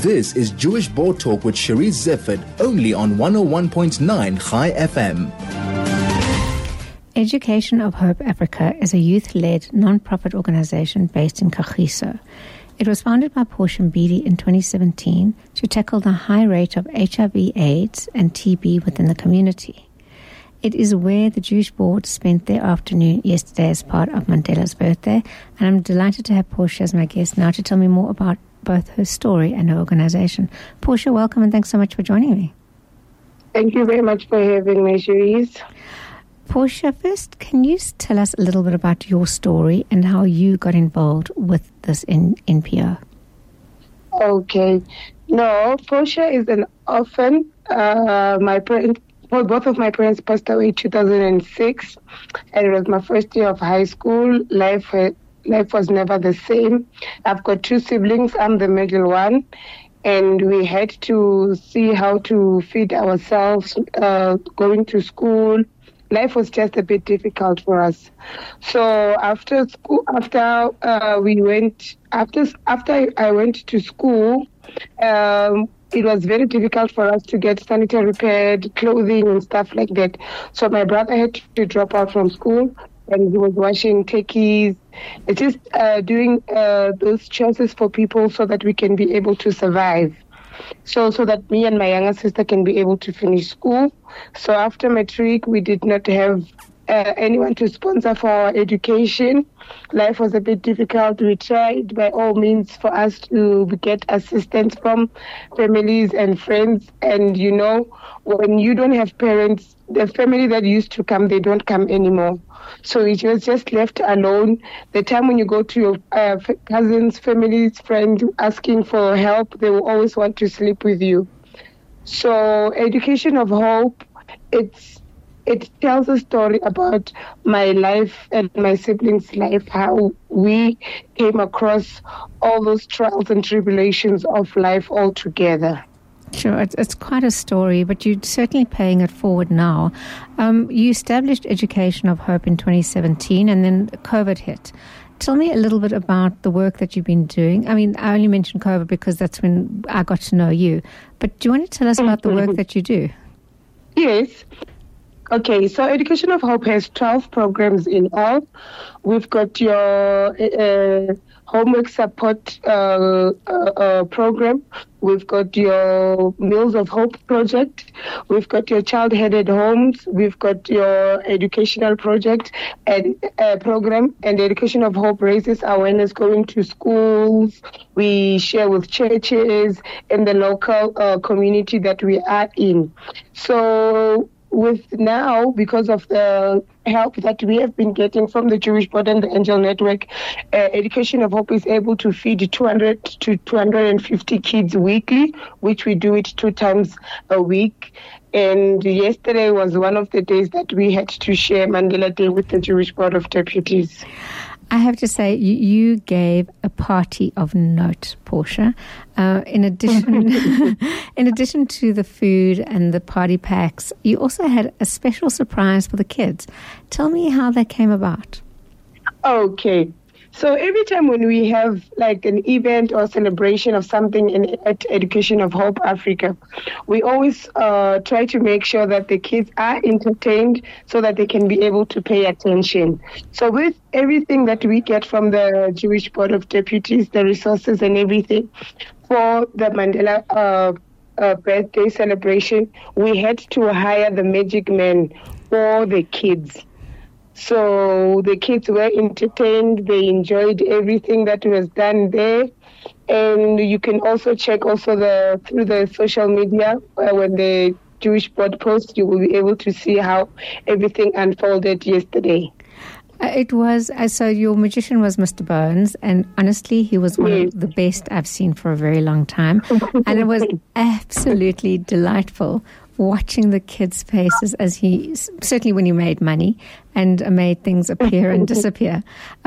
This is Jewish Board Talk with Cherise Zeffert, only on 101.9 Chai FM. Education of Hope Africa is a youth-led non-profit organization based in Kagiso. It was founded by Portia Mbidi in 2017 to tackle the high rate of HIV/AIDS and TB within the community. It is where the Jewish Board spent their afternoon yesterday as part of Mandela's birthday, and I'm delighted to have Portia as my guest now to tell me more about both her story and her organization. Portia, welcome and thanks so much for joining me. Thank you very much for having me, Cherise. Portia, first, can you tell us a little bit about your story and how you got involved with this NPO? Okay. No, Portia is an orphan. Both of my parents passed away in 2006, and it was my first year of high school. Life was never the same. I've got two siblings. I'm the middle one, and we had to see how to feed ourselves, going to school. Life was just a bit difficult for us. So after school, after I went to school, it was very difficult for us to get sanitary pad, clothing and stuff like that. So my brother had to drop out from school, and he was washing techies, just doing those chances for people so that we can be able to survive. So that me and my younger sister can be able to finish school. So after matric, we did not have anyone to sponsor for our education. Life was a bit difficult. We tried by all means for us to get assistance from families and friends. And, you know, when you don't have parents, the family that used to come, they don't come anymore. So it was just left alone. The time when you go to your cousins, families, friends asking for help, they will always want to sleep with you. So Education of Hope, it tells a story about my life and my siblings' life, how we came across all those trials and tribulations of life all together. Sure, it's quite a story, but you're certainly paying it forward now. You established Education of Hope in 2017, and then COVID hit. Tell me a little bit about the work that you've been doing. I mean, I only mentioned COVID because that's when I got to know you. But do you want to tell us about the work that you do? Yes. Okay, so Education of Hope has 12 programs in all. We've got your homework support program. We've got your Meals of Hope project. We've got your child-headed homes. We've got your educational project and program. And Education of Hope raises awareness going to schools. We share with churches and the local community that we are in. So with now, because of the help that we have been getting from the Jewish Board and the Angel Network, Education of Hope is able to feed 200 to 250 kids weekly, which we do it 2 times a week. And yesterday was one of the days that we had to share Mandela Day with the Jewish Board of Deputies. I have to say, you gave a party of note, Portia. In addition to the food and the party packs, you also had a special surprise for the kids. Tell me how that came about. Okay. So every time when we have like an event or celebration of something at Education of Hope Africa, we always try to make sure that the kids are entertained so that they can be able to pay attention. So with everything that we get from the Jewish Board of Deputies, the resources and everything for the Mandela birthday celebration, we had to hire the magic man for the kids. So the kids were entertained. They enjoyed everything that was done there. And you can also check through the social media when the Jewish Board posts, you will be able to see how everything unfolded yesterday. It was, so your magician was Mr. Bones, and honestly, he was one of the best I've seen for a very long time. And it was absolutely delightful watching the kids' faces as certainly when he made money and made things appear and disappear.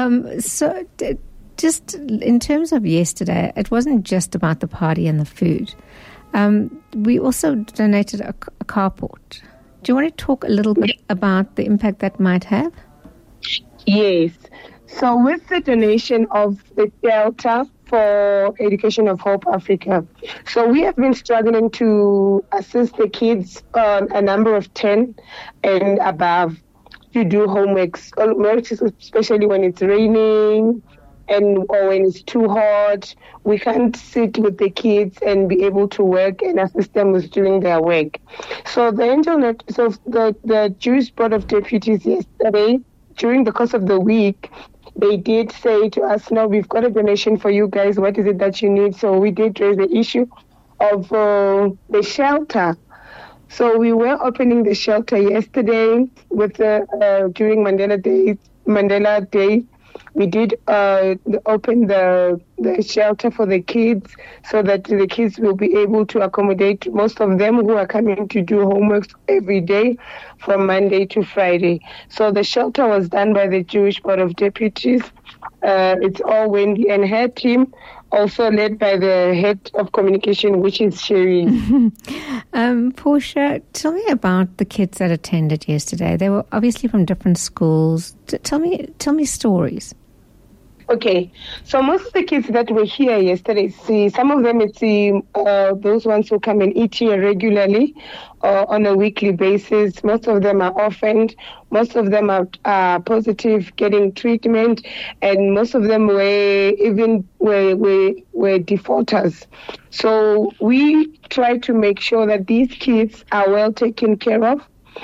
Just in terms of yesterday, it wasn't just about the party and the food. We also donated a carport. Do you want to talk a little bit about the impact that might have? Yes. So with the donation of the shelter for Education of Hope Africa, so we have been struggling to assist the kids on a number of 10 and above to do homeworks, especially when it's raining or when it's too hot. We can't sit with the kids and be able to work and assist them with doing their work. So the Jewish Board of Deputies yesterday, during the course of the week, they did say to us, no, we've got a donation for you guys. What is it that you need? So we did raise the issue of the shelter. So we were opening the shelter yesterday during Mandela Day. We did open the shelter for the kids so that the kids will be able to accommodate most of them who are coming to do homework every day from Monday to Friday. So the shelter was done by the Jewish Board of Deputies. It's all Wendy and her team, also led by the head of communication, which is Sherry. Portia, tell me about the kids that attended yesterday. They were obviously from different schools. Tell me stories. Okay, so most of the kids that were here yesterday, some of them, it's those ones who come and eat here regularly on a weekly basis. Most of them are orphaned. Most of them are positive, getting treatment, and most of them were defaulters. So we try to make sure that these kids are well taken care of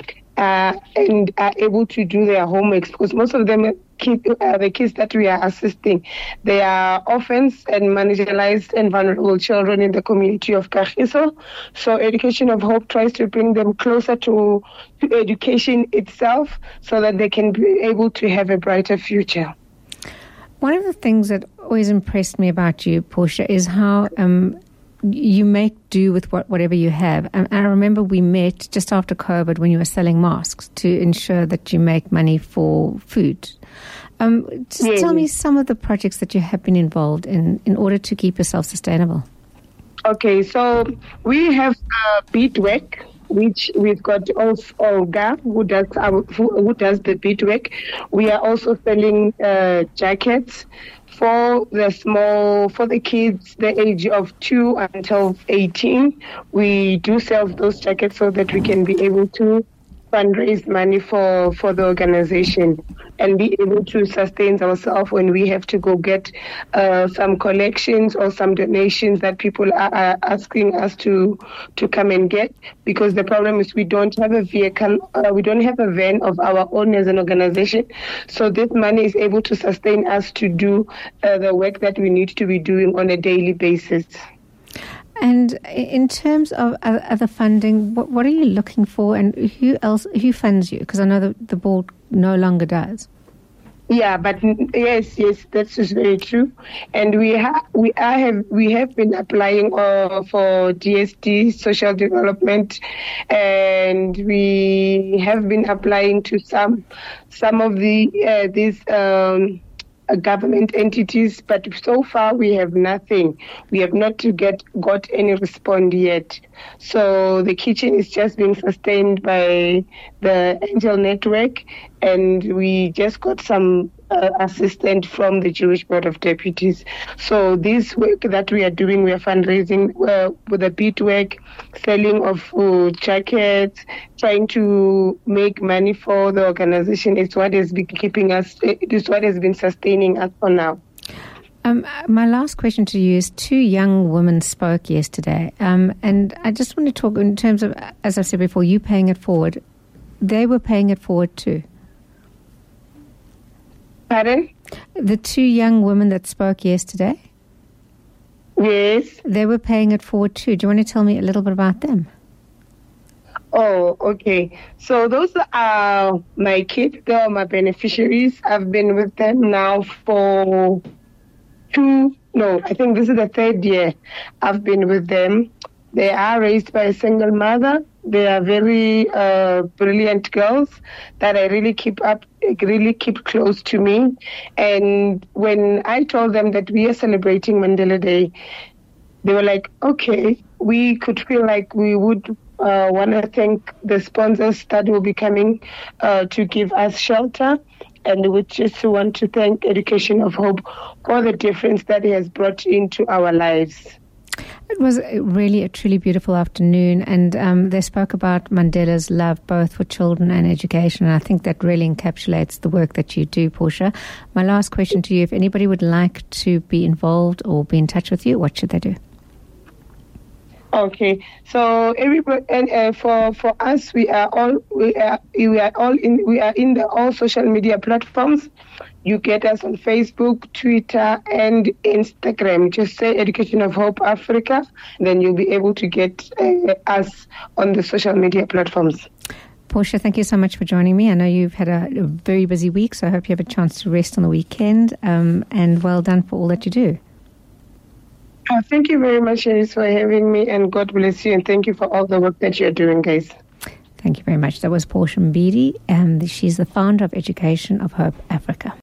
and are able to do their homeworks, because most of them the kids that we are assisting, they are orphans and marginalized and vulnerable children in the community of Kagiso. So Education of Hope tries to bring them closer to education itself so that they can be able to have a brighter future. One of the things that always impressed me about you, Portia, is how you make do with whatever you have. And I remember we met just after COVID when you were selling masks to ensure that you make money for food. Tell me some of the projects that you have been involved in order to keep yourself sustainable. Okay, so we have beadwork, which we've got Olga who does the beadwork. We are also selling jackets for the kids the age of 2 until 18. We do sell those jackets so that we can be able to fundraise money for the organization and be able to sustain ourselves when we have to go get some collections or some donations that people are asking us to come and get, because the problem is we don't have a vehicle, we don't have a van of our own as an organization. So this money is able to sustain us to do the work that we need to be doing on a daily basis. And in terms of other funding, what are you looking for, and who funds you? Because I know the board no longer does. Yeah, but yes, that is very true. And we have been applying for DSD, social development, and we have been applying to some of these government entities, but so far we have nothing. We have not got any response yet. So the kitchen is just being sustained by the Angel Network, and we just got some assistant from the Jewish Board of Deputies. So this work that we are doing, we are fundraising with the beadwork, selling of jackets, trying to make money for the organization. It's what has been keeping us, it is what has been sustaining us for now. My last question to you is, 2 young women spoke yesterday, and I just want to talk in terms of, as I said before, you paying it forward. They were paying it forward too. Pardon? The 2 young women that spoke yesterday? Yes. They were paying it forward too. Do you want to tell me a little bit about them? Oh, okay. So those are my kids. They are my beneficiaries. I've been with them now for I think this is the 3rd year I've been with them. They are raised by a single mother. They are very brilliant girls that I really keep close to me. And when I told them that we are celebrating Mandela Day, they were like, okay, we could feel like we would want to thank the sponsors that will be coming to give us shelter. And we just want to thank Education of Hope for the difference that it has brought into our lives. It was really a truly beautiful afternoon, and they spoke about Mandela's love both for children and education, and I think that really encapsulates the work that you do, Portia. My last question to you, if anybody would like to be involved or be in touch with you, what should they do? Okay, so everybody, and for us, we are in all social media platforms. You get us on Facebook, Twitter, and Instagram. Just say Education of Hope Africa, then you'll be able to get us on the social media platforms. Portia, thank you so much for joining me. I know you've had a very busy week, so I hope you have a chance to rest on the weekend. And well done for all that you do. Oh, thank you very much, Sharice, for having me, and God bless you, and thank you for all the work that you're doing, guys. Thank you very much. That was Portia Mbidi, and she's the founder of Education of Hope Africa.